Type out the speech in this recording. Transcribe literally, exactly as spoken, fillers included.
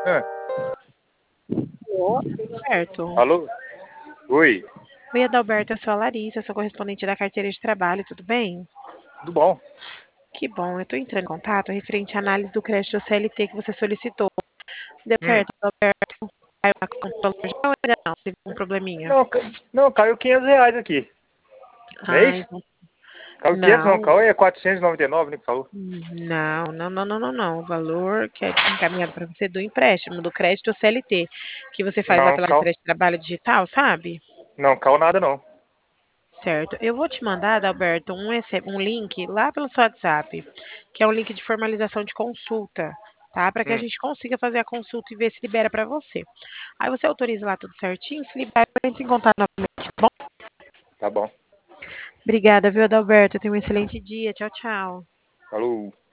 Ah, Alô, Adalberto. alô? Oi, Oi, Adalberto, eu sou a Larissa, sou correspondente da carteira de trabalho, tudo bem? tudo bom? Que bom, eu estou entrando em contato referente à análise do crédito C L T que você solicitou. Deu Hum. certo, Adalberto? Caiu na conta já ou ainda não? Teve um probleminha? Não, ca- não, caiu quinhentos reais aqui. Não é Ai, isso? Caiu quinhentos, não, não, caiu é quatrocentos e noventa e nove, né, que falou. não, não, não, não, não, não. O valor que é encaminhado para você do empréstimo, do crédito C L T, que você faz lá Não, pela caiu, carteira de trabalho digital, sabe? não, caiu nada, não. Certo. Eu vou te mandar, Adalberto, um, esse- um link lá pelo seu WhatsApp, que é um link de formalização de consulta, tá? Para que a Hum, gente consiga fazer a consulta e ver se libera para você. Aí você autoriza lá tudo certinho, se libera, entra em contato novamente, tá bom? tá bom. Obrigada, viu, Adalberto? Tenha um excelente dia. Tchau, tchau. Falou.